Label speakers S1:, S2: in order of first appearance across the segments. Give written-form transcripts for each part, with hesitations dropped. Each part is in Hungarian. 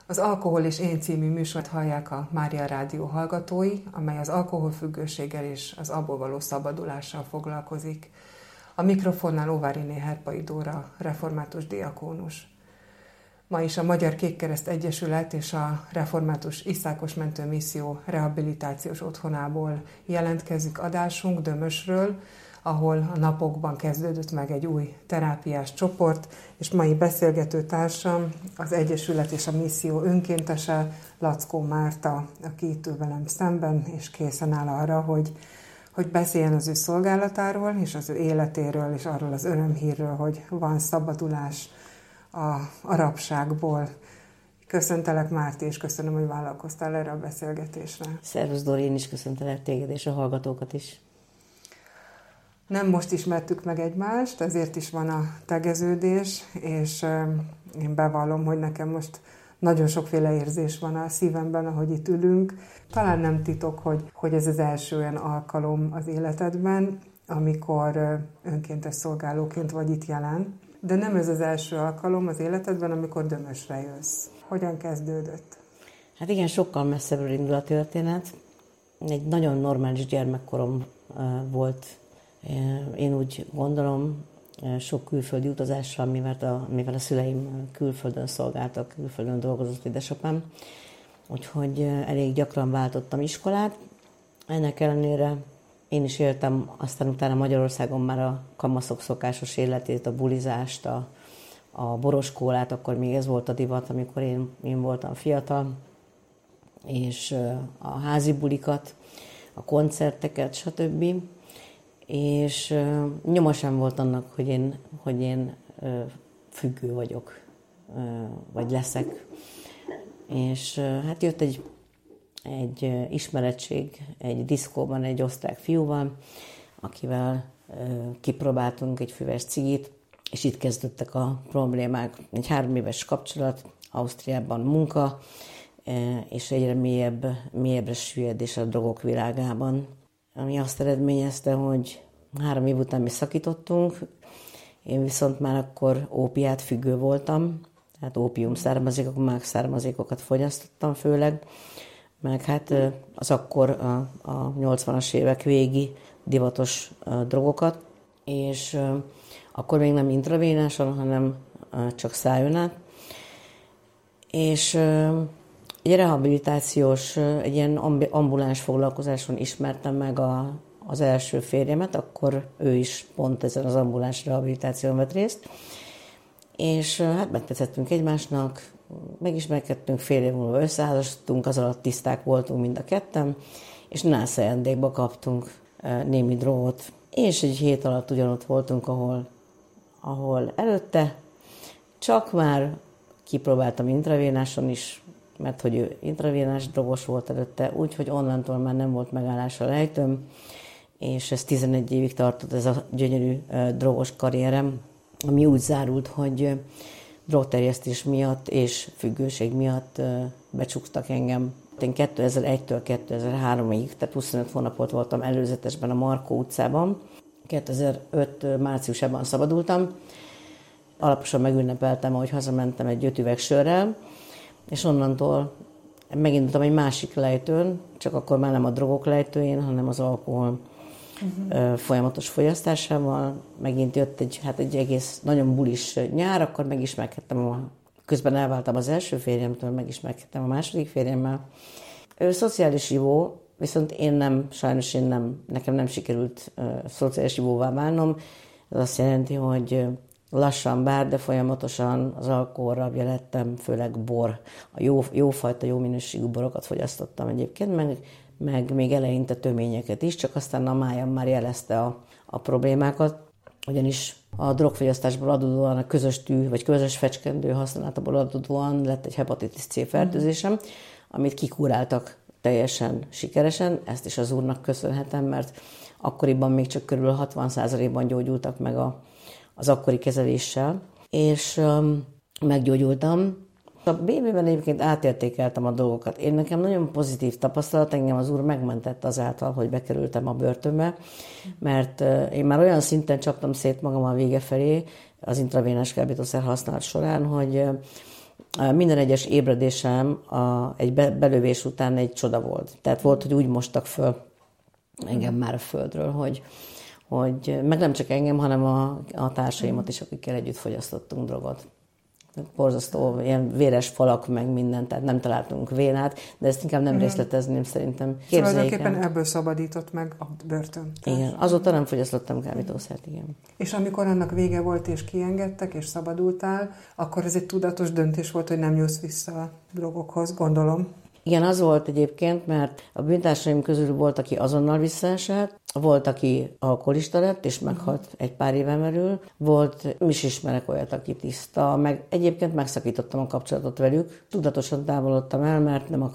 S1: Az Alkohol és én című műsort hallják a Mária Rádió hallgatói, amely az alkoholfüggőséggel és az abból való szabadulással foglalkozik. A mikrofonnál Óváriné Herpai Dóra, református diakónus. Ma is a Magyar Kékkereszt Egyesület és a Református Iszákos Mentő Misszió rehabilitációs otthonából jelentkezik adásunk Dömösről, ahol a napokban kezdődött meg egy új terápiás csoport, és mai beszélgető társam az Egyesület és a Misszió önkéntese, Lackó Márta, aki itt ül velem szemben, és készen áll arra, hogy beszéljen az ő szolgálatáról, és az ő életéről, és arról az örömhírről, hogy van szabadulás a rabságból. Köszöntelek, Márti, és köszönöm, hogy vállalkoztál erre a beszélgetésre.
S2: Szervusz, Dori, én is köszöntelek téged és a hallgatókat is.
S1: Nem most ismertük meg egymást, ezért is van a tegeződés, és én bevallom, hogy nekem most nagyon sokféle érzés van a szívemben, ahogy itt ülünk. Talán nem titok, hogy ez az első olyan alkalom az életedben, amikor önkéntes szolgálóként vagy itt jelen. De nem ez az első alkalom az életedben, amikor Dömösre jössz. Hogyan kezdődött?
S2: Hát igen, sokkal messzebbről indul a történet. Egy nagyon normális gyermekkorom volt. Én úgy gondolom, sok külföldi utazással, mivel a szüleim külföldön szolgáltak, külföldön dolgozott édesapám, úgyhogy elég gyakran váltottam iskolát. Ennek ellenére én is éltem aztán utána Magyarországon már a kamaszok szokásos életét, a bulizást, a boroskólát, akkor még ez volt a divat, amikor én voltam fiatal, és a házi bulikat, a koncerteket, stb. És nyoma sem volt annak, hogy én függő vagyok, vagy leszek. És hát jött egy ismeretség egy diszkóban egy osztrák fiúval, akivel kipróbáltunk egy füves cigit, és itt kezdődtek a problémák. Egy 3 éves kapcsolat, Ausztriában munka, és egyre mélyebbre süllyedés a drogok világában, ami azt eredményezte, hogy 3 év után mi szakítottunk, én viszont már akkor ópiát függő voltam, tehát ópium származékok, mák származékokat fogyasztottam főleg, meg hát az akkor a 80-as évek végi divatos drogokat, és akkor még nem intravénáson, hanem csak szájon át. És egy rehabilitációs, egy ilyen ambuláns foglalkozáson ismertem meg az első férjemet, akkor ő is pont ezen az ambuláns rehabilitáción vett részt, és hát megtetszettünk egymásnak, megismerkedtünk, fél év múlva összeházasodtunk, az alatt tiszták voltunk mind a ketten, és nász ajándékba kaptunk némi drogot, és egy hét alatt ugyanott voltunk, ahol előtte, csak már kipróbáltam intravénáson is, mert hogy ő intravénás drogos volt előtte, úgyhogy onnantól már nem volt megállás a lejtőm, és ez 11 évig tartott ez a gyönyörű drogos karrierem, ami úgy zárult, hogy drogterjesztés miatt és függőség miatt becsuktak engem. Én 2001-től 2003-ig, tehát 25 hónapot voltam előzetesben a Markó utcában. 2005 márciusában szabadultam. Alaposan megünnepeltem, ahogy hazamentem egy 5 üveg sörrel, és onnantól megindultam egy másik lejtőn, csak akkor már nem a drogok lejtőjén, hanem az alkohol folyamatos fogyasztásával. Megint jött egy egész nagyon bulis nyár, akkor megismerkedtem, közben elváltam az első férjemtől, megismerkedtem a második férjemmel. Ő szociális ivó, viszont nekem nem sikerült szociális ivóvá válnom. Ez azt jelenti, hogy lassan de folyamatosan az alkohol rabja lettem, főleg bor. A jófajta, jó minőségű borokat fogyasztottam egyébként, meg még eleinte töményeket is, csak aztán a májam már jelezte a problémákat, ugyanis a drogfogyasztásból adódóan a közös tű, vagy közös fecskendő használatából adódóan lett egy hepatitis C fertőzésem, amit kikúráltak teljesen sikeresen, ezt is az Úrnak köszönhetem, mert akkoriban még csak körül 60%-ban gyógyultak meg az akkori kezeléssel, és meggyógyultam. A BB-ben egyébként átértékeltem a dolgokat. Nekem nagyon pozitív tapasztalat, engem az Úr megmentett azáltal, hogy bekerültem a börtönbe, mert én már olyan szinten csaptam szét magam a vége felé az intravénás kábítószer használat során, hogy Minden egyes ébredésem egy belövés után egy csoda volt. Tehát volt, hogy úgy mostak föl engem már a földről, hogy meg nem csak engem, hanem a társaimat is, akikkel együtt fogyasztottunk drogot. Borzasztó, ilyen véres falak, meg minden, tehát nem találtunk vénát, de ezt inkább nem részletezném szerintem.
S1: Tulajdonképpen ebből szabadított meg a börtön.
S2: Igen, azóta nem fogyasztottam kábítószert, igen.
S1: És amikor annak vége volt, és kiengedtek, és szabadultál, akkor ez egy tudatos döntés volt, hogy nem nyúlsz vissza a drogokhoz, gondolom.
S2: Igen, az volt egyébként, mert a bűntársaim közül volt, aki azonnal visszaesett, volt, aki alkoholista lett, és meghalt egy pár éven belül, volt, is ismerek olyat, aki tiszta, meg egyébként megszakítottam a kapcsolatot velük, tudatosan távolodtam el, mert nem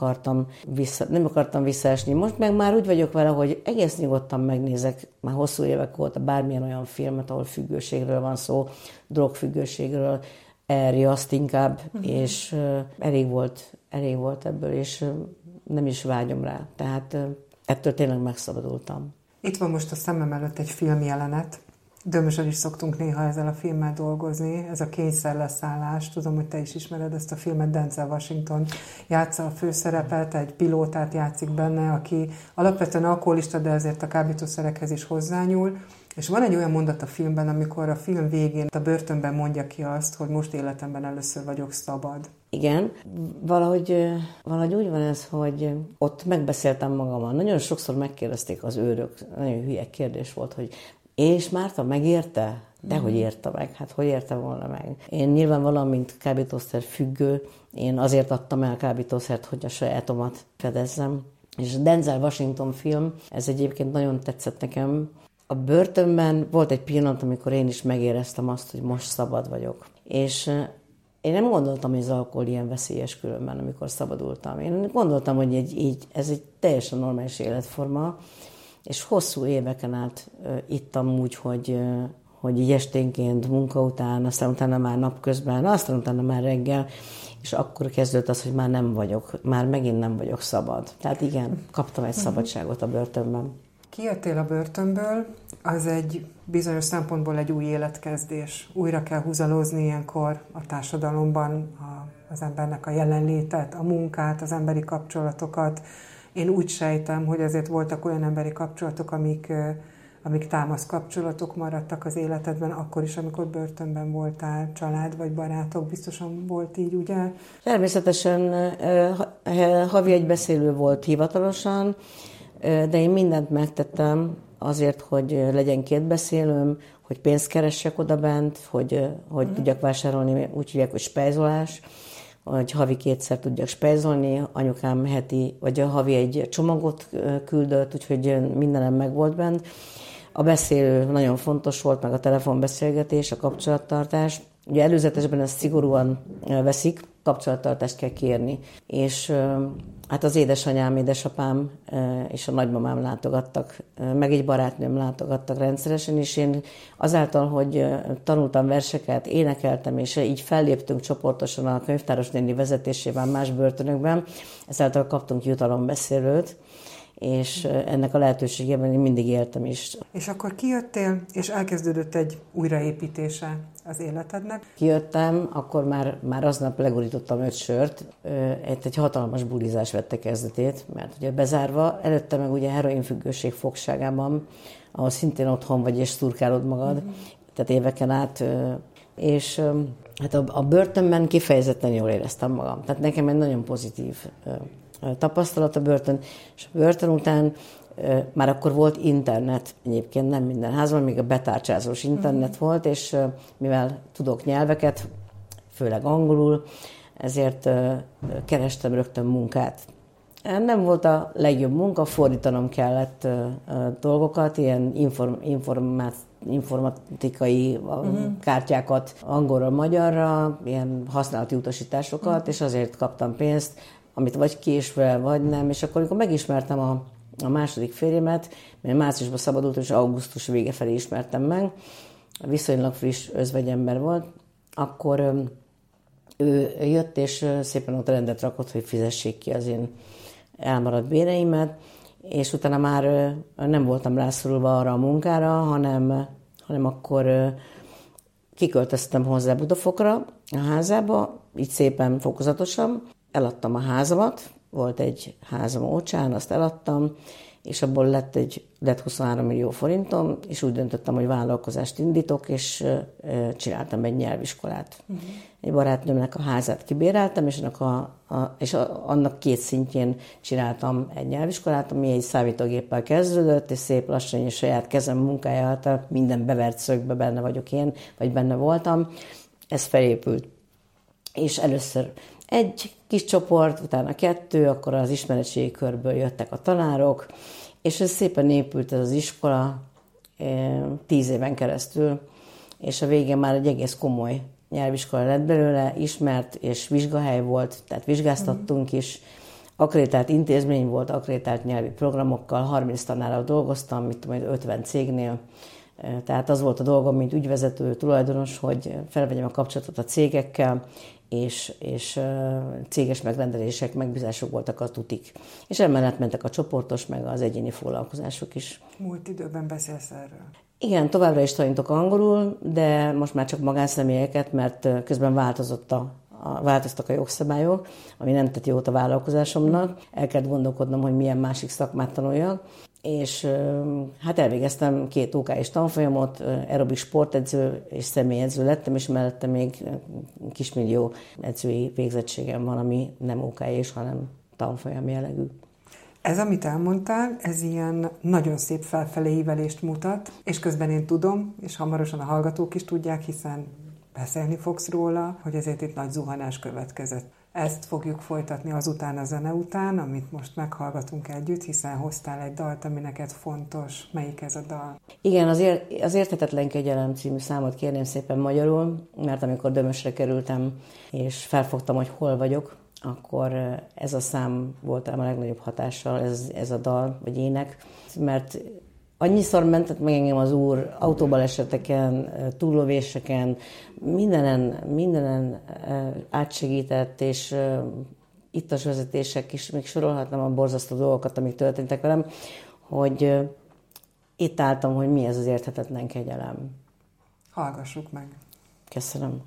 S2: akartam visszaesni. Most meg már úgy vagyok vele, hogy egész nyugodtan megnézek, már hosszú évek óta bármilyen olyan filmet, ahol függőségről van szó, drogfüggőségről, elriaszt inkább, és elég volt ebből, és nem is vágyom rá. Tehát ettől tényleg megszabadultam.
S1: Itt van most a szemem előtt egy filmjelenet. Dömösön is szoktunk néha ezzel a filmmel dolgozni. Ez a Kényszerleszállás. Tudom, hogy te is ismered ezt a filmet. Denzel Washington játsza a főszerepet, egy pilótát játszik benne, aki alapvetően alkoholista, de ezért a kábítószerekhez is hozzányúl. És van egy olyan mondat a filmben, amikor a film végén a börtönben mondja ki azt, hogy most életemben először vagyok szabad.
S2: Igen, valahogy úgy van ez, hogy ott megbeszéltem magammal. Nagyon sokszor megkérdezték az őrök, nagyon hülye kérdés volt, hogy és Márta, megérte? Dehogy érte meg, hát hogy érte volna meg? Én nyilvánvalóan, mint kábítószer függő, én azért adtam el kábítószert, hogy a sajátomat fedezzem. És a Denzel Washington film, ez egyébként nagyon tetszett nekem. A börtönben volt egy pillanat, amikor én is megéreztem azt, hogy most szabad vagyok. És én nem gondoltam, hogy az alkohol ilyen veszélyes különben, amikor szabadultam. Én gondoltam, hogy ez egy teljesen normális életforma, és hosszú éveken át ittam úgy, hogy így esténként, munka után, aztán utána már napközben, aztán utána már reggel, és akkor kezdődött az, hogy már megint nem vagyok szabad. Tehát igen, kaptam egy szabadságot a börtönben.
S1: Kijöttél a börtönből, az egy bizonyos szempontból egy új életkezdés. Újra kell húzalozni ilyenkor a társadalomban az embernek a jelenlétet, a munkát, az emberi kapcsolatokat. Én úgy sejtem, hogy azért voltak olyan emberi kapcsolatok, amik támasz kapcsolatok maradtak az életedben, akkor is, amikor börtönben voltál, család vagy barátok, biztosan volt így, ugye?
S2: Természetesen havi egy beszélő volt hivatalosan, de én mindent megtettem azért, hogy legyen két beszélőm, hogy pénzt keressek odabent, hogy tudjak vásárolni, úgy hívják, hogy spejzolás, hogy havi 2-szer tudjak spejzolni, anyukám havi egy csomagot küldött, úgyhogy mindenem meg volt bent. A beszélő nagyon fontos volt, meg a telefonbeszélgetés, a kapcsolattartás. Ugye előzetesben ezt szigorúan veszik, kapcsolattartást kell kérni. És hát az édesanyám, édesapám és a nagymamám látogattak, meg egy barátnőm látogattak rendszeresen, és én azáltal, hogy tanultam verseket, énekeltem, és így felléptünk csoportosan a könyvtáros néni vezetésében más börtönökben, ezáltal kaptunk jutalombeszélőt, és ennek a lehetőségében én mindig éltem is. És
S1: akkor kijöttél, és elkezdődött egy újraépítése az életednek?
S2: Kijöttem, akkor már aznap legurítottam 5 sört, egy hatalmas bulizás vette kezdetét, mert ugye bezárva, előtte meg ugye heroinfüggőség fogságában, ahol szintén otthon vagy és szurkálod magad, tehát éveken át, és hát a börtönben kifejezetten jól éreztem magam. Tehát nekem egy nagyon pozitív tapasztalat a börtön, és a börtön után már akkor volt internet, egyébként nem minden házban, még a betárcsázós internet volt, és mivel tudok nyelveket, főleg angolul, ezért kerestem rögtön munkát. Nem volt a legjobb munka, fordítanom kellett dolgokat, ilyen informatikai kártyákat angolra, magyarra, ilyen használati utasításokat, és azért kaptam pénzt, amit vagy késve, vagy nem, és akkor, amikor megismertem a második férjemet, mert márciusban szabadult, és augusztus vége felé ismertem meg, viszonylag friss özvegyember volt, akkor ő jött, és szépen ott rendet rakott, hogy fizessék ki az én elmaradt béreimet, és utána már nem voltam rászorulva arra a munkára, hanem akkor kiköltöztem hozzá Budafokra, a házába, így szépen fokozatosan. Eladtam a házamat, volt egy házam Ócsán, azt eladtam, és abból lett 23 millió forintom, és úgy döntöttem, hogy vállalkozást indítok, és csináltam egy nyelviskolát. Uh-huh. Egy barátnőmnek a házát kibéreltem, és annak 2 szintjén csináltam egy nyelviskolát, ami egy számítógéppel kezdődött, és szép lassan, és saját kezem munkája által minden bevert szögbe benne vagyok én, vagy benne voltam. Ez felépült. És először egy kis csoport, utána 2, akkor az ismeretségi körből jöttek a tanárok, és ez szépen épült ez az iskola 10 éven keresztül, és a végén már egy egész komoly nyelviskola lett belőle, ismert és vizsgahely volt, tehát vizsgáztattunk is, akkreditált intézmény volt, akkreditált nyelvi programokkal, 30 tanárral dolgoztam, 50 cégnél. Tehát az volt a dolgom, mint ügyvezető, tulajdonos, hogy felvegyem a kapcsolatot a cégekkel, és céges megrendelések, megbízások voltak a tutik. És emellett mentek a csoportos, meg az egyéni foglalkozások is.
S1: Múlt időben beszélsz erről?
S2: Igen, továbbra is tanítok angolul, de most már csak magánszemélyeket, mert közben változtak a jogszabályok, ami nem tett jót a vállalkozásomnak. El kellett gondolkodnom, hogy milyen másik szakmát tanuljak. És hát elvégeztem 2 OK-s tanfolyamot, aerobik sportedző és személyedző lettem, és mellette még kismillió edzői végzettségem van, ami nem OK-s, hanem tanfolyam jellegű.
S1: Ez, amit elmondtál, ez ilyen nagyon szép felfelé ívelést mutat, és közben én tudom, és hamarosan a hallgatók is tudják, hiszen beszélni fogsz róla, hogy ezért itt nagy zuhanás következett. Ezt fogjuk folytatni azután a zene után, amit most meghallgatunk együtt, hiszen hoztál egy dalt, ami neked fontos. Melyik ez a dal?
S2: Igen, az Érthetetlen kegyelem című számot kérném szépen magyarul, mert amikor Dömösre kerültem, és felfogtam, hogy hol vagyok, akkor ez a szám volt a legnagyobb hatással, ez a dal, vagy ének, mert annyiszor mentett meg engem az Úr autóbaleseteken, túllövéseken, mindenen átsegített, és ittas vezetések is, még sorolhatnám a borzasztó dolgokat, amik történtek velem, hogy itt álltam, hogy mi ez az érthetetlen kegyelem.
S1: Hallgassuk meg.
S2: Köszönöm.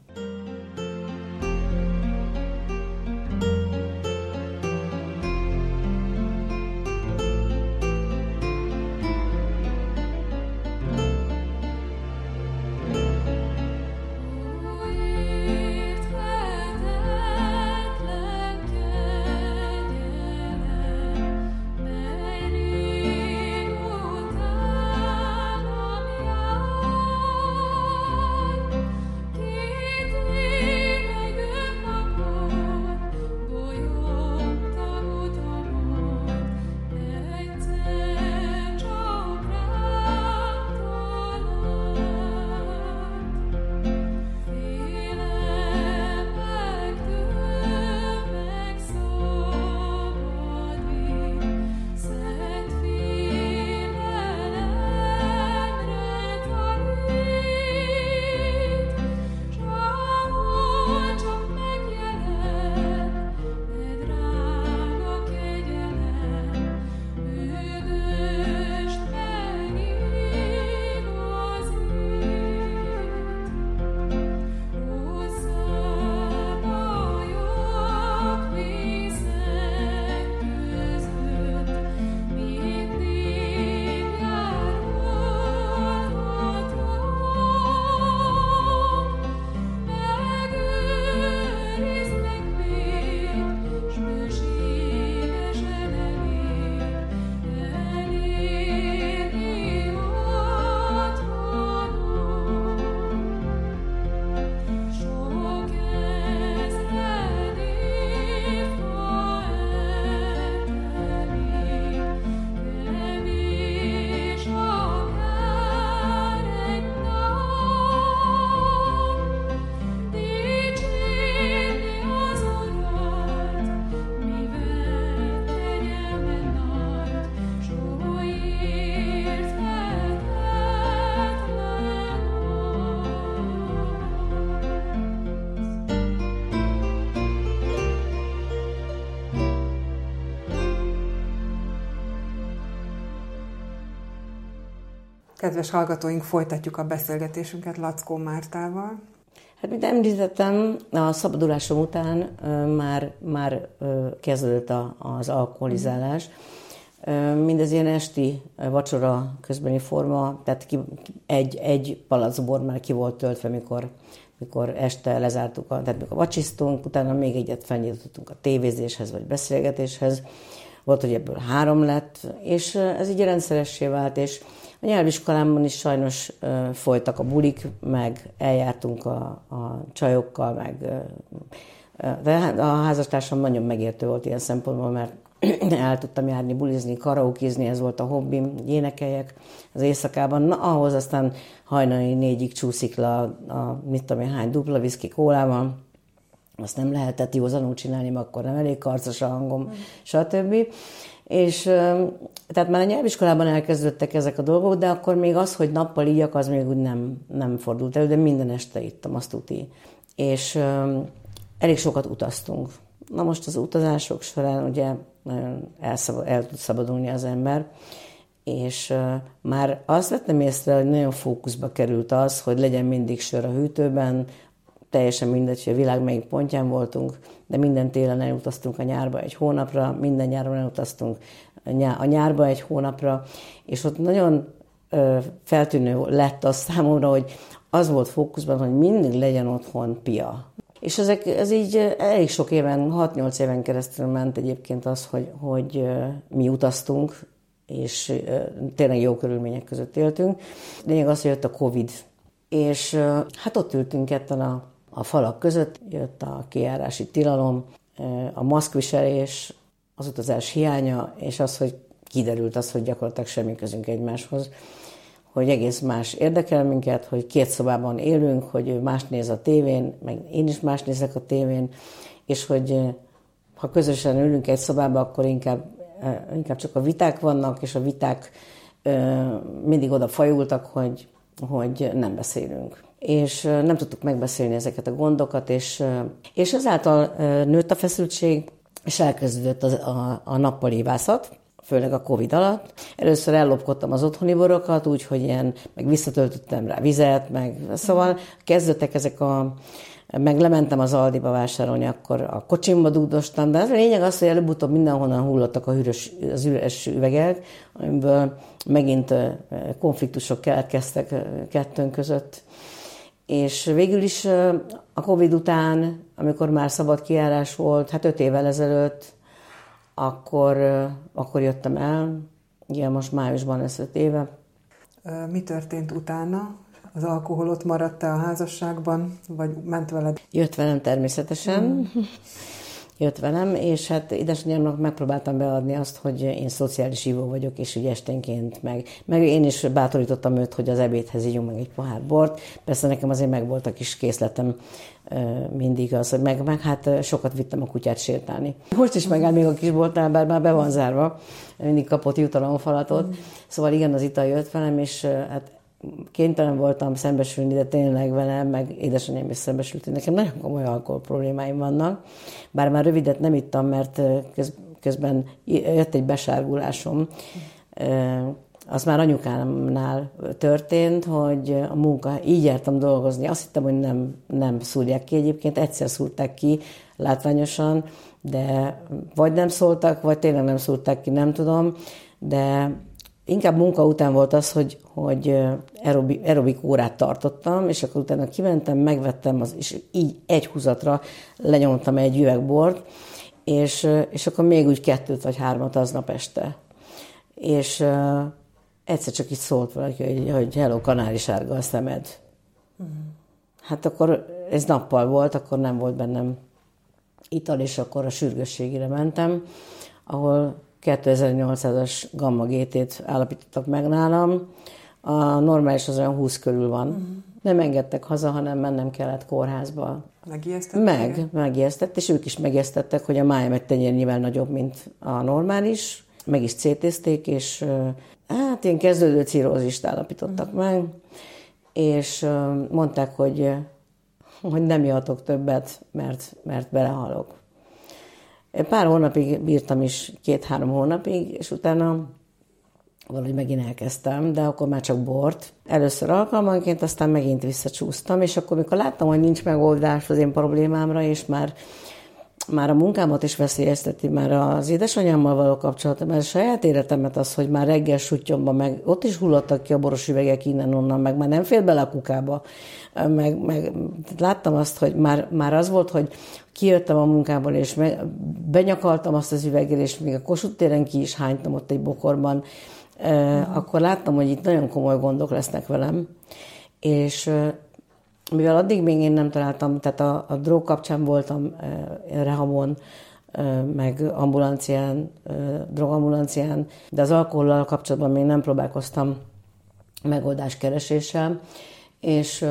S1: Kedves hallgatóink, folytatjuk a beszélgetésünket Lackó Mártával.
S2: Hát, mint említettem, a szabadulásom után már kezdődött az alkoholizálás. Mindez ilyen esti vacsora közbeni forma, tehát egy palack bor már ki volt töltve, mikor este lezártuk, tehát mikor vacsisztunk, utána még egyet felnyitottunk a tévézéshez vagy beszélgetéshez. Volt, hogy ebből 3 lett, és ez így rendszeressé vált, és a nyelviskolámban is sajnos folytak a bulik, meg eljártunk a csajokkal, meg de a házastársam nagyon megértő volt ilyen szempontból, mert el tudtam járni, bulizni, karaokézni, ez volt a hobbim, énekeljek az éjszakában. Na, ahhoz aztán hajnali 4-ig csúszik le a mit tudom én hány dupla viszki kólával, azt nem lehetett józanul csinálni, mert akkor nem elég karcos a hangom, stb. És tehát már a nyelviskolában elkezdődtek ezek a dolgok, de akkor még az, hogy nappal ígyak, az még úgy nem fordult elő, de minden este ittam, azt tuti. És elég sokat utaztunk. Na most az utazások során ugye el tud szabadulni az ember, és már azt vettem észre, hogy nagyon fókuszba került az, hogy legyen mindig sör a hűtőben, teljesen mindegy, hogy a világ melyik pontján voltunk, de minden télen elutaztunk a nyárba 1 hónapra, minden nyáron elutaztunk a nyárba 1 hónapra, és ott nagyon feltűnő lett az számomra, hogy az volt fókuszban, hogy mindig legyen otthon pia. És ez így elég sok éven, 6-8 éven keresztül ment egyébként az, hogy mi utaztunk, és tényleg jó körülmények között éltünk. Lényeg az, hogy jött a Covid, és hát ott ültünk ketten a falak között, jött a kijárási tilalom, a maszkviselés, az utazás hiánya, és az, hogy kiderült az, hogy gyakorlatilag semmi közünk egymáshoz, hogy egész más érdekel minket, hogy 2 szobában élünk, hogy ő más néz a tévén, meg én is más nézek a tévén, és hogy ha közösen ülünk egy szobában, akkor inkább csak a viták vannak, és a viták mindig oda fajultak, hogy nem beszélünk. És nem tudtuk megbeszélni ezeket a gondokat, és ezáltal nőtt a feszültség, és elkezdődött a nappalivászat, főleg a Covid alatt. Először ellopkodtam az otthoni borokat, úgyhogy meg visszatöltöttem rá vizet, szóval kezdődtek ezek meg lementem az Aldiba vásárolni, akkor a kocsimba dúdostam, de a lényeg az, hogy előbb-utóbb mindenhonnan hullottak az üres üvegek, amiből megint konfliktusok keletkeztek kettőnk között. És végül is a Covid után, amikor már szabad kijárás volt, hát 5 évvel ezelőtt, akkor jöttem el, igen, most májusban lesz 5 éve.
S1: Mi történt utána? Az alkohol ott maradt-e a házasságban, vagy ment veled?
S2: Jött velem természetesen. Jött velem, és hát édesanyámnak megpróbáltam beadni azt, hogy én szociális ívó vagyok, és úgy esténként meg én is bátorítottam őt, hogy az ebédhez ígyunk meg egy pohár bort. Persze nekem azért meg volt a kis készletem mindig az, hogy meg hát sokat vittem a kutyát sétálni. Most is megáll még a kisboltnál, bár már be van zárva, mindig kapott jutalomfalatot. Szóval igen, az ital jött velem, és hát kénytelen voltam szembesülni, de tényleg velem, meg édesanyám is szembesült, hogy nekem nagyon komoly alkohol problémáim vannak. Bár már rövidet nem ittam, mert közben jött egy besárgulásom. Az már anyukámnál történt, hogy a munka, így jártam dolgozni. Azt hittem, hogy nem szúrják ki egyébként. Egyszer szúrták ki látványosan, de vagy nem szóltak, vagy tényleg nem szúrták ki, nem tudom. De inkább munka után volt az, hogy aerobik órát tartottam, és akkor utána kimentem, megvettem, és így egy húzatra lenyomtam egy üvegbort, és akkor még úgy 2 vagy 3 aznap este. És egyszer csak így szólt valaki, hogy hello, kanári sárga a szemed. Hát akkor ez nappal volt, akkor nem volt bennem ital, és akkor a sürgősségére mentem, ahol 2800-as gamma GT-t állapítottak meg nálam. A normális az olyan 20 körül van. Nem engedtek haza, hanem mennem kellett kórházba. Megijesztett, és ők is megijesztettek, hogy a májam egy tenyérnyivel nagyobb, mint a normális. Meg is CT-zték, és hát ilyen kezdődő cirrózist állapítottak meg, és mondták, hogy nem ihatok többet, mert belehalok. Pár hónapig bírtam is, 2-3 hónapig, és utána valahogy megint elkezdtem, de akkor már csak bort. Először alkalmanként, aztán megint visszacsúsztam, és akkor, mikor láttam, hogy nincs megoldás az én problémámra, és már a munkámat is veszélyezteti, már az édesanyámmal való kapcsolatom, mert a saját életemet az, hogy már reggel suttyomban, meg ott is hullottak ki a boros üvegek innen-onnan, meg már nem fér bele a kukába, meg láttam azt, hogy már az volt, hogy kijöttem a munkából, és benyakaltam azt az üveggel, és még a Kossuth téren ki is hánytam ott egy bokorban, akkor láttam, hogy itt nagyon komoly gondok lesznek velem, és mivel addig még én nem találtam, tehát a drog kapcsán voltam rehamon, meg ambulancián, drogambulancián, de az alkohollal kapcsolatban még nem próbálkoztam megoldáskereséssel, és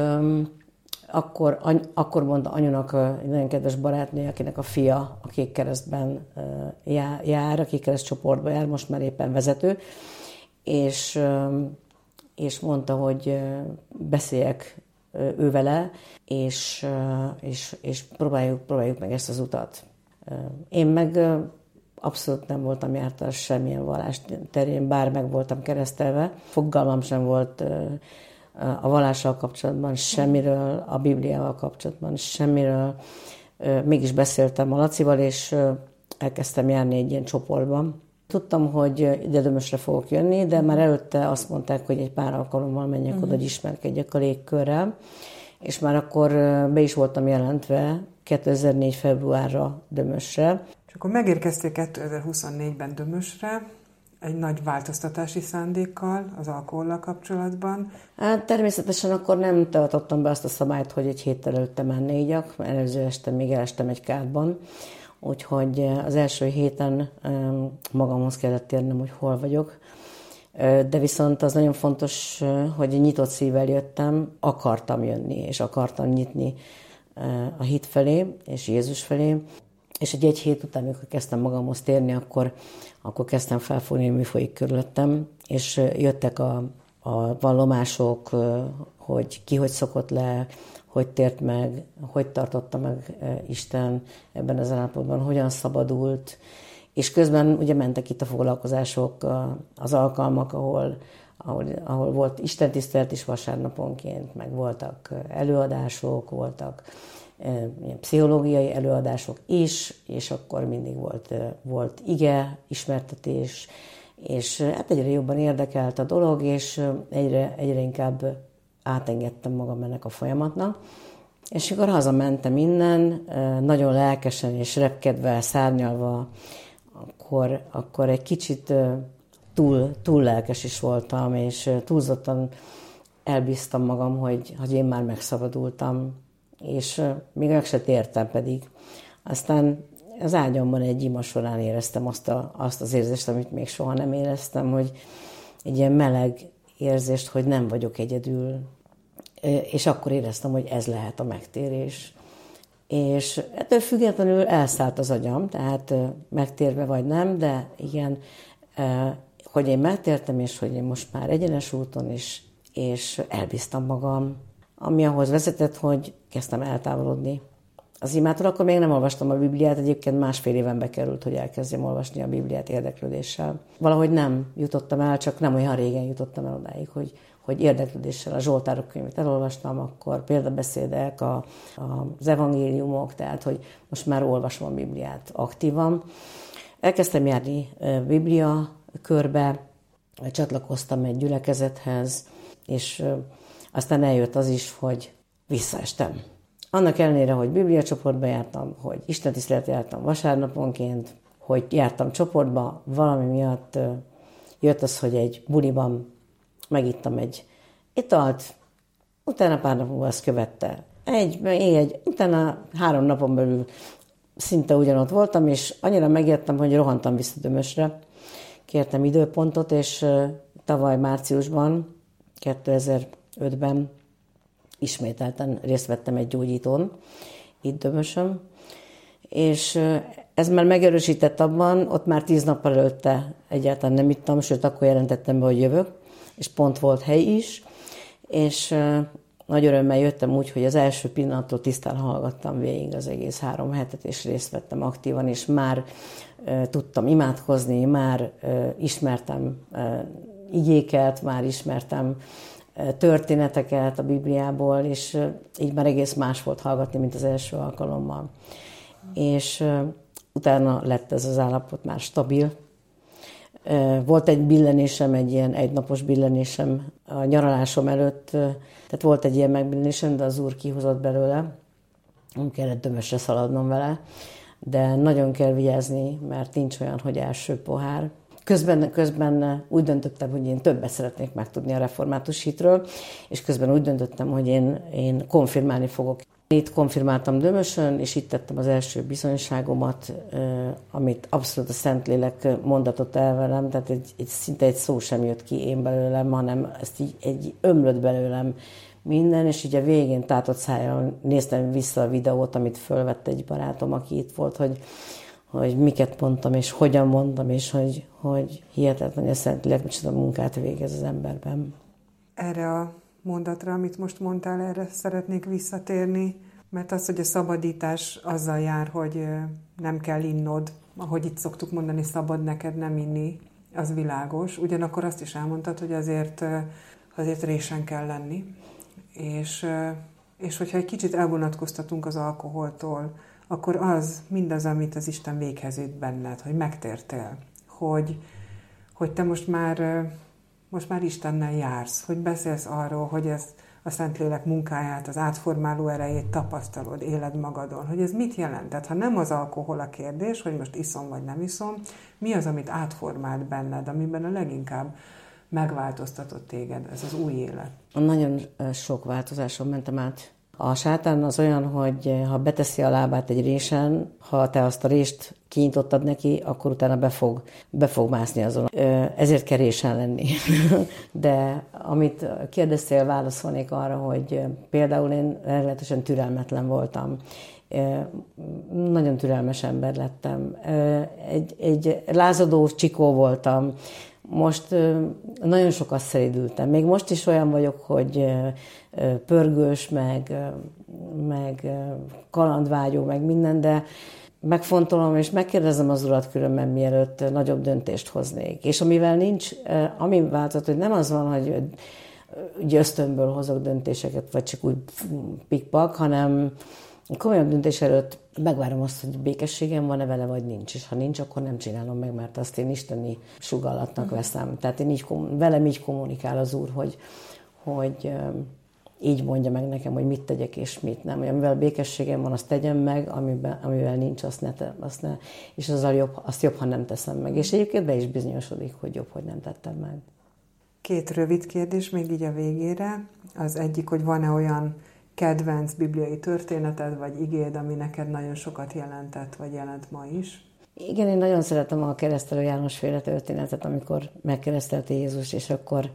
S2: akkor mondta anyunak egy nagyon kedves barátnő, akinek a fia a Kékkeresztben jár, a Kékkereszt csoportba jár, most már éppen vezető, és mondta, hogy beszéljek ő vele, és próbáljuk meg ezt az utat. Én meg abszolút nem voltam jártas semmilyen vallás terén, bár meg voltam keresztelve. Fogalmam sem volt a vallással kapcsolatban semmiről, a Bibliával kapcsolatban semmiről. Mégis beszéltem a Lacival, és elkezdtem járni egy ilyen csoportban. Tudtam, hogy ide Dömösre fogok jönni, de már előtte azt mondták, hogy egy pár alkalommal menjek oda, hogy ismerkedjek a légkörrel, és már akkor be is voltam jelentve 2004. februárra Dömösre.
S1: És akkor megérkeztél 2024-ben Dömösre, egy nagy változtatási szándékkal az alkohollal kapcsolatban.
S2: Hát természetesen akkor nem tartottam be azt a szabályt, hogy egy héttel előtte már ne igyak, mert előző este még elestem egy kádban. Úgyhogy az első héten magamhoz kellett térnem, hogy hol vagyok. De viszont az nagyon fontos, hogy nyitott szívvel jöttem, akartam jönni, és akartam nyitni a hit felé, és Jézus felé. És egy hét után, amikor kezdtem magamhoz térni, akkor kezdtem felfogni, hogy mi folyik körülöttem, és jöttek a vallomások, hogy ki hogy szokott le, hogy tért meg, hogy tartotta meg Isten ebben az állapotban, hogyan szabadult, és közben ugye mentek itt a foglalkozások, az alkalmak, ahol volt istentisztelet is vasárnaponként, meg voltak előadások, voltak pszichológiai előadások is, és akkor mindig volt ige, ismertetés, és hát egyre jobban érdekelt a dolog, és egyre inkább átengedtem magam ennek a folyamatnak. És amikor hazamentem innen, nagyon lelkesen és repkedve, szárnyalva, akkor egy kicsit túl lelkes is voltam, és túlzottan elbíztam magam, hogy én már megszabadultam, és még meg se tértem pedig. Aztán az ágyamban egy ima során éreztem azt az érzést, amit még soha nem éreztem, hogy egy ilyen meleg érzést, hogy nem vagyok egyedül, és akkor éreztem, hogy ez lehet a megtérés. És ettől függetlenül elszállt az agyam, tehát megtérve vagy nem, de igen, hogy én megtértem, és hogy én most már egyenes úton is, és elbíztam magam, ami ahhoz vezetett, hogy kezdtem eltávolodni az imától. Akkor még nem olvastam a Bibliát, egyébként 1,5 éven bekerült, hogy elkezdjem olvasni a Bibliát érdeklődéssel. Valahogy nem jutottam el, csak nem olyan régen jutottam el odáig, hogy érdeklődéssel a Zsoltárok könyvét elolvastam, akkor példabeszédek, az evangéliumok, tehát hogy most már olvasom a Bibliát aktívan. Elkezdtem járni Biblia körbe, csatlakoztam egy gyülekezethez, és aztán eljött az is, hogy visszaestem. Annak ellenére, hogy Biblia csoportba jártam, hogy istentiszteletre jártam vasárnaponként, hogy jártam csoportba, valami miatt jött az, hogy egy buliban megittam egy italt, utána pár nap múlva azt követte. Utána 3 napon belül szinte ugyanott voltam, és annyira megértem, hogy rohantam vissza Dömösre. Kértem időpontot, és tavaly márciusban, 2005-ben ismételten részt vettem egy gyógyítón, itt Dömösön, és ez már megerősített abban, ott már 10 nappal előtte egyáltalán nem ittam, sőt, akkor jelentettem be, hogy jövök, és pont volt hely is, és nagy örömmel jöttem úgy, hogy az első pillanattól tisztán hallgattam végig az egész 3 hetet, és részt vettem aktívan, és már tudtam imádkozni, már ismertem igéket, már ismertem történeteket a Bibliából, és így már egész más volt hallgatni, mint az első alkalommal. És utána lett ez az állapot már stabil. Volt egy billenésem, egy ilyen egynapos billenésem a nyaralásom előtt, tehát volt egy ilyen megbillenésem, de az Úr kihozott belőle, nem kellett dömösre szaladnom vele, de nagyon kell vigyázni, mert nincs olyan, hogy első pohár. Közben úgy döntöttem, hogy én többet szeretnék megtudni a református hitről, és közben úgy döntöttem, hogy én konfirmálni fogok. Itt konfirmáltam Dömösön, és itt tettem az első bizonyságomat, amit abszolút a Szentlélek mondatott el velem, tehát szinte egy szó sem jött ki én belőlem, hanem ezt így ömlött belőlem minden, és így a végén tátott szájjal néztem vissza a videót, amit fölvett egy barátom, aki itt volt, hogy miket mondtam, és hogyan mondtam, és hogy hihetetlen, hogy a Szentlélek micsoda munkát végez az emberben.
S1: Erre a mondatra, amit most mondtál, erre szeretnék visszatérni, mert az, hogy a szabadítás azzal jár, hogy nem kell innod, ahogy itt szoktuk mondani, szabad neked nem inni, az világos. Ugyanakkor azt is elmondtad, hogy azért résen kell lenni, és hogyha egy kicsit elvonatkoztatunk az alkoholtól, akkor mindaz, amit az Isten véghez vitt benned, hogy megtértél, hogy te most már Istennel jársz, hogy beszélsz arról, hogy ez a Szentlélek munkáját, az átformáló erejét tapasztalod, éled magadon, hogy ez mit jelent? Tehát ha nem az alkohol a kérdés, hogy most iszom vagy nem iszom, mi az, amit átformált benned, amiben a leginkább megváltoztatott téged, ez az új élet?
S2: Nagyon sok változáson mentem át. A sátán az olyan, hogy ha beteszi a lábát egy résen, ha te azt a rést kinyitottad neki, akkor utána be fog mászni azon. Ezért kell résen lenni. De amit kérdeztél, válaszolnék arra, hogy például én meglehetősen türelmetlen voltam. Nagyon türelmes ember lettem. Egy lázadó csikó voltam. Most nagyon sokat szeridültem. Még most is olyan vagyok, hogy pörgős, meg kalandvágyó, meg minden, de megfontolom, és megkérdezem az Urat különben, mielőtt nagyobb döntést hoznék. És amivel nincs, ami változott, hogy nem az van, hogy ösztönből hozok döntéseket, vagy csak úgy pikpak, hanem komolyabb döntés előtt megvárom azt, hogy békességem van-e vele, vagy nincs. És ha nincs, akkor nem csinálom meg, mert azt én isteni sugallатnak veszem. Tehát én velem így kommunikál az Úr, hogy így mondja meg nekem, hogy mit tegyek és mit nem. Amivel békességem van, azt tegyem meg, amivel nincs, azt ne. És azt jobb, ha nem teszem meg. És egyébként be is bizonyosodik, hogy jobb, hogy nem tettem meg.
S1: 2 rövid kérdés még így a végére. Az egyik, hogy van-e olyan kedvenc bibliai történeted, vagy igéd, ami neked nagyon sokat jelentett, vagy jelent ma is?
S2: Igen, én nagyon szeretem a keresztelő János féle történetet, amikor megkeresztelte Jézus, és akkor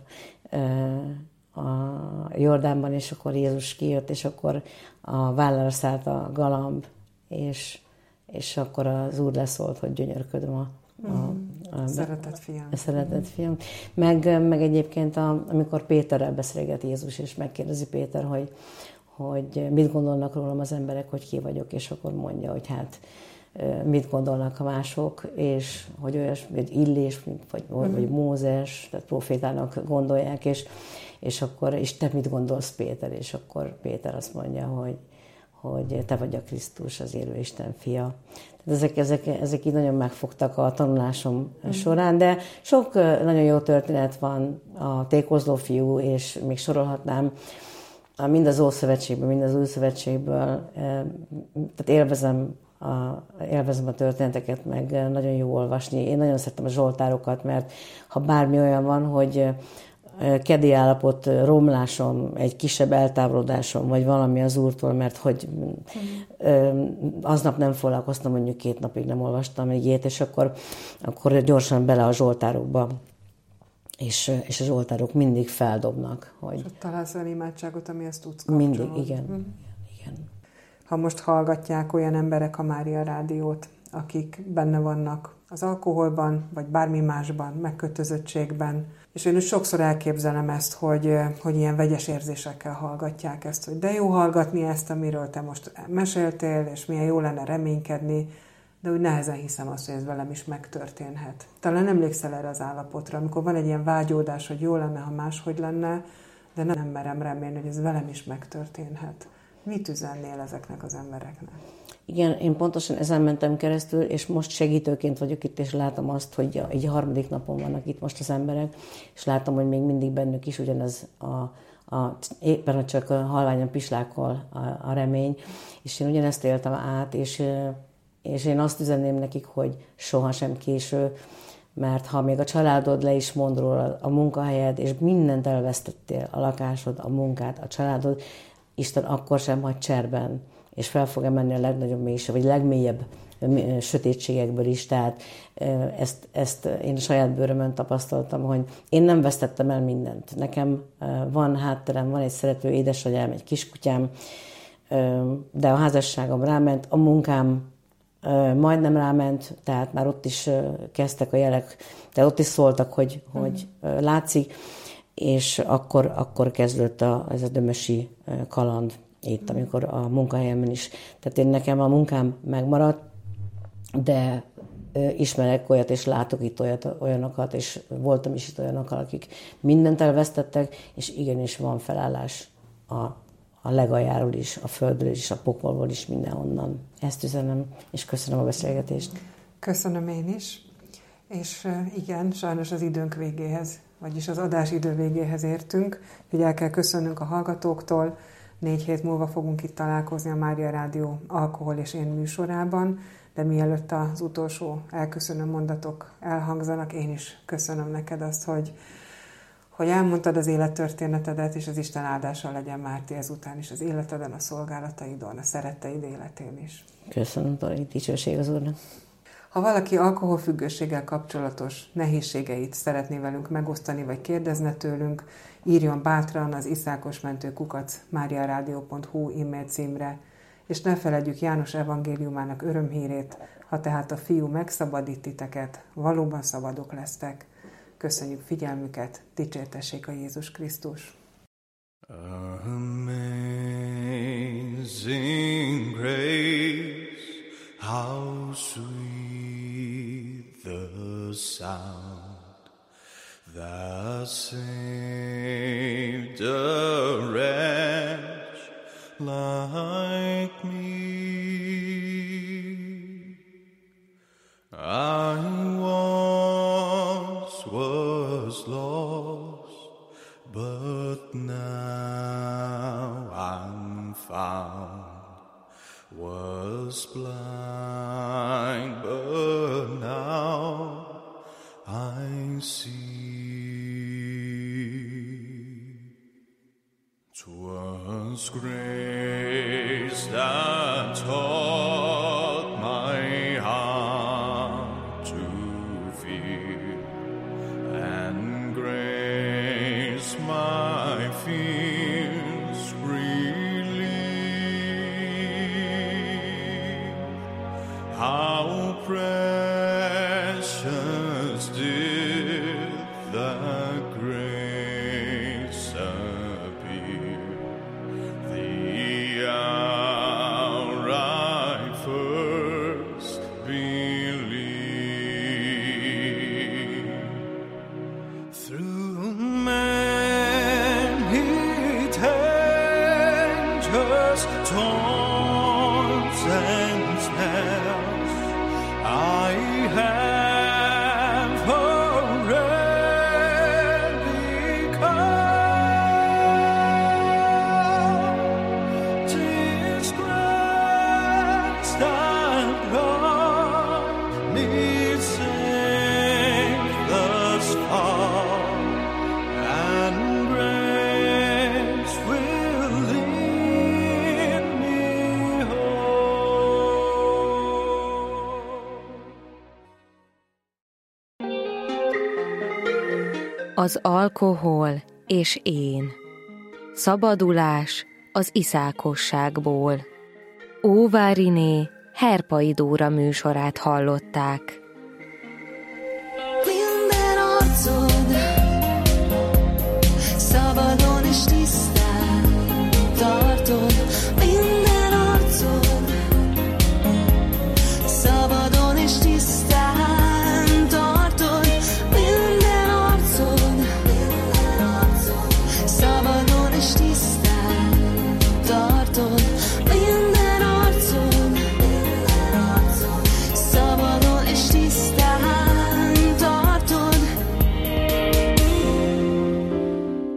S2: a Jordánban, és akkor Jézus kijött, és akkor a vállára szállt a galamb, és akkor az Úr leszólt, hogy gyönyörködöm a
S1: szeretett fiam.
S2: A szeretett fiam. Meg egyébként, amikor Péterrel beszélget Jézus, és megkérdezi Péter, hogy mit gondolnak rólam az emberek, hogy ki vagyok, és akkor mondja, hogy hát mit gondolnak a mások, és hogy olyasmi, Illés, vagy Mózes, tehát profétának gondolják, és te mit gondolsz, Péter? És akkor Péter azt mondja, hogy te vagy a Krisztus, az élő Isten fia. Tehát ezek így nagyon megfogtak a tanulásom során, de sok nagyon jó történet van, a Tékozló fiú, és még sorolhatnám, mind az Ószövetségből, mind az Új Szövetségből, tehát élvezem a történeteket, meg nagyon jó olvasni. Én nagyon szeretem a zsoltárokat, mert ha bármi olyan van, hogy kedély állapot, romlásom, egy kisebb eltávolodásom, vagy valami az Úrtól, mert hogy aznap nem foglalkoztam, mondjuk 2 napig nem olvastam igét, és akkor gyorsan bele a zsoltárokba, és a zsoltárok mindig feldobnak.
S1: És ott találsz olyan imádságot, amihez tudsz kapcsolni.
S2: Mindig, igen.
S1: Ha most hallgatják olyan emberek a Mária Rádiót, akik benne vannak az alkoholban, vagy bármi másban, megkötözöttségben, és én úgy sokszor elképzelem ezt, hogy ilyen vegyes érzésekkel hallgatják ezt, hogy de jó hallgatni ezt, amiről te most meséltél, és milyen jó lenne reménykedni, de úgy nehezen hiszem azt, hogy ez velem is megtörténhet. Talán emlékszel erre az állapotra, amikor van egy ilyen vágyódás, hogy jó lenne, ha máshogy lenne, de nem merem remélni, hogy ez velem is megtörténhet. Mit üzennél ezeknek az embereknek?
S2: Igen, én pontosan ezen mentem keresztül, és most segítőként vagyok itt, és látom azt, hogy így a harmadik napon vannak itt most az emberek, és látom, hogy még mindig bennük is ugyanez éppen csak halványan pislákol a remény, és én ugyanezt éltem át, és én azt üzenném nekik, hogy sohasem késő, mert ha még a családod le is mond róla, a munkahelyed, és mindent elvesztettél, a lakásod, a munkát, a családod, Isten akkor sem hagy cserben, és fel fog emelni a legnagyobb mélység, vagy legmélyebb sötétségekből is. Tehát ezt én a saját bőrömön tapasztaltam, hogy én nem vesztettem el mindent. Nekem van hátterem, van egy szerető édesanyám, egy kiskutyám, de a házasságom ráment, a munkám majdnem ráment, tehát már ott is kezdtek a jelek, tehát ott is szóltak, hogy látszik, és akkor kezdődött ez a dömösi kaland itt, amikor a munkahelyemen is. Tehát nekem a munkám megmaradt, de ismerek olyat, és látok itt olyanokat, és voltam is itt olyanokkal, akik mindent elvesztettek, és igenis van felállás a legaljáról is, a földről is, a pokolból is, mindenhonnan. Ezt üzenem, és köszönöm a beszélgetést.
S1: Köszönöm én is, és igen, sajnos az időnk végéhez, vagyis az adás idő végéhez értünk, hogy el kell köszönnünk a hallgatóktól. 4 hét múlva fogunk itt találkozni a Mária Rádió Alkohol és én műsorában, de mielőtt az utolsó elköszönő mondatok elhangzanak, én is köszönöm neked azt, hogy elmondtad az élettörténetedet, és az Isten áldása legyen Márti ezután is az életeden, a szolgálataidon, a szeretteid életén is.
S2: Köszönöm, Tari, dicsőség az Úrnak.
S1: Ha valaki alkoholfüggőséggel kapcsolatos nehézségeit szeretné velünk megosztani, vagy kérdezne tőlünk, írjon bátran az iszákosmentő@mariaradio.hu e-mail címre, és ne feledjük János evangéliumának örömhírét, ha tehát a Fiú megszabadít titeket, valóban szabadok lesztek. Köszönjük figyelmüket, dicsértessék a Jézus Krisztus!
S3: Amazing grace, how sweet the sound that saved a wretch like me. I once was lost, but now I'm found. Was blind, but now I see. 'Twas grace that taught my heart to fear, and grace my fears relieved. How precious did that grace appear, the hour I first believed. Through many dangers, taunts and snares, I have already come. Disgrace that brought me safe thus far, and grace will lead me home.
S4: Az alkohol és én. Szabadulás az iszákosságból. Óváriné Herpai Dóra műsorát hallották.
S5: Minden arcod szabadon és tisztán